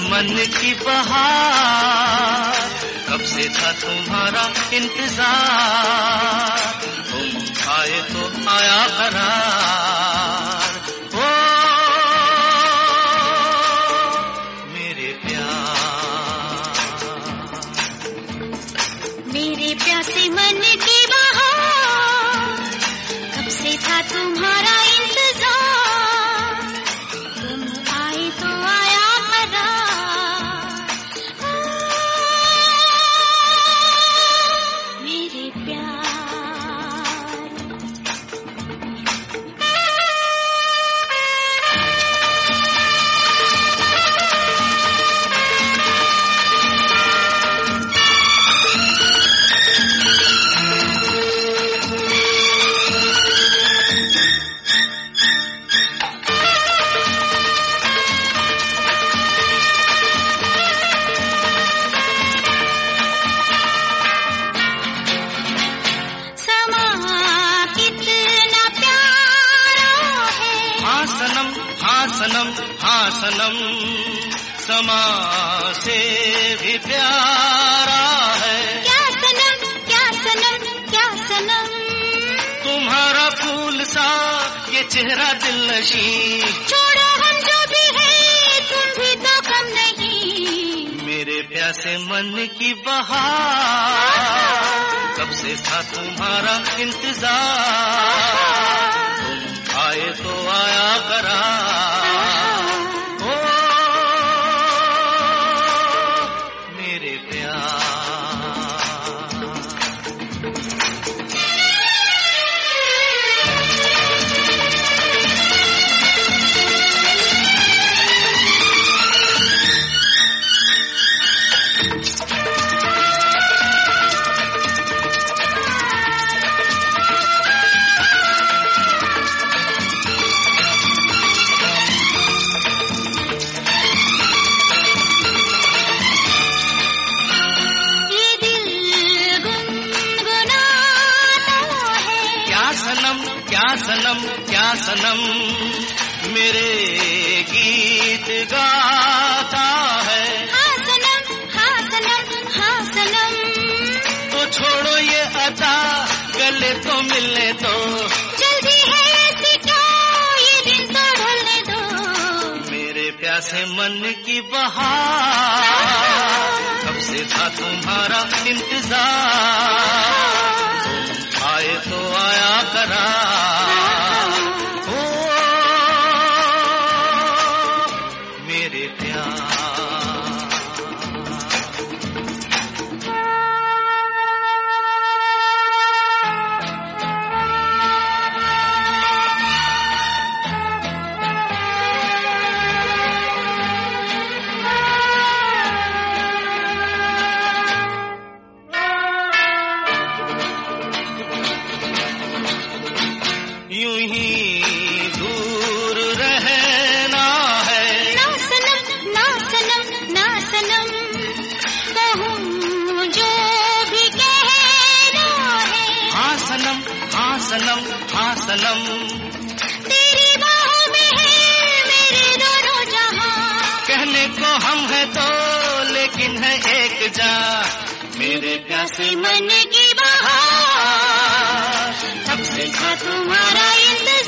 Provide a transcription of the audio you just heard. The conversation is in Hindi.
मन की बहार, कब से था तुम्हारा इंतजार, तुम आए तो आया करार। ओ मेरे प्यार, मेरे प्यासे मन की बहार, कब से था तुम्हारा इंतजार, तुम आए तो आया करार। मेरे प्यार, हाँ सनम, हाँ सनम, समा से भी प्यारा है। क्या सनम, क्या सनम, क्या सनम, तुम्हारा फूल सा ये चेहरा दिलनशी, छोड़ो हम जो भी है तुम भी तो कम नहीं। मेरे प्यासे मन की बहार, कब से था तुम्हारा इंतजार, तुम आए तो आया करार। ओ मेरे प्यार, क्या सनम, क्या सनम, मेरे गीत गाता है। हाँ सनम, हाँ सनम, हाँ सनम, तो छोड़ो ये अदा, गले तो मिलने दो, जल्दी है ऐसी क्यों, ये दिन तो ढलने दो। मेरे प्यासे मन की बहार, कब से था तुम्हारा इंतजार, तुम आए तो आया करार। ओ मेरे प्यार, यूं ही दूर रहना है। ना सनम, ना सनम, ना सनम, कहूँ जो भी कहना है। हाँ सनम, हाँ सनम, हाँ सनम, तेरी बाहों में है मेरे दोनों जहां, कहने को हम है तो लेकिन है एक जा, मेरे प्यासे मन की बहार, कब से था तुम्हारा इंतजार।